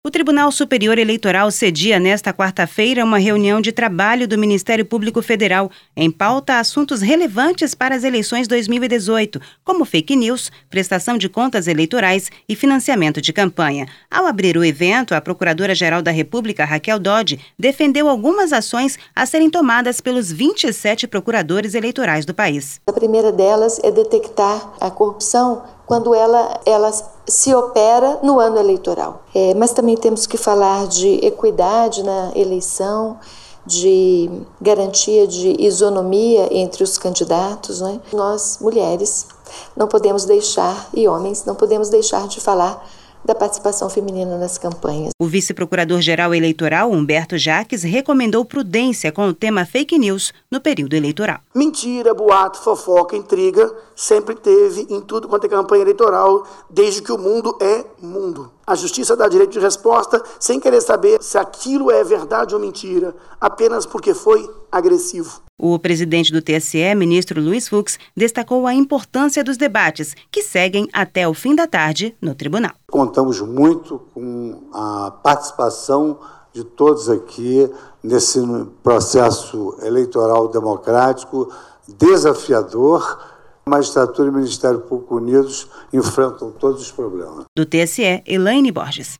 O Tribunal Superior Eleitoral cedia nesta quarta-feira uma reunião de trabalho do Ministério Público Federal. Em pauta, assuntos relevantes para as eleições 2018, como fake news, prestação de contas eleitorais e financiamento de campanha. Ao abrir o evento, a Procuradora-Geral da República, Raquel Dodge, defendeu algumas ações a serem tomadas pelos 27 procuradores eleitorais do país. A primeira delas é detectar a corrupção quando ela se opera no ano eleitoral. Mas também temos que falar de equidade na eleição, de garantia de isonomia entre os candidatos, né? Nós, mulheres, não podemos deixar, e homens, não podemos deixar de falar da participação feminina nas campanhas. O vice-procurador-geral eleitoral, Humberto Jacques, recomendou prudência com o tema fake news no período eleitoral. Mentira, boato, fofoca, intriga, sempre teve em tudo quanto é campanha eleitoral, desde que o mundo é mundo. A justiça dá direito de resposta sem querer saber se aquilo é verdade ou mentira, apenas porque foi agressivo. O presidente do TSE, ministro Luiz Fux, destacou a importância dos debates, que seguem até o fim da tarde no tribunal. Contamos muito com a participação de todos aqui nesse processo eleitoral democrático desafiador. A magistratura e o Ministério Público unidos enfrentam todos os problemas. Do TSE, Elaine Borges.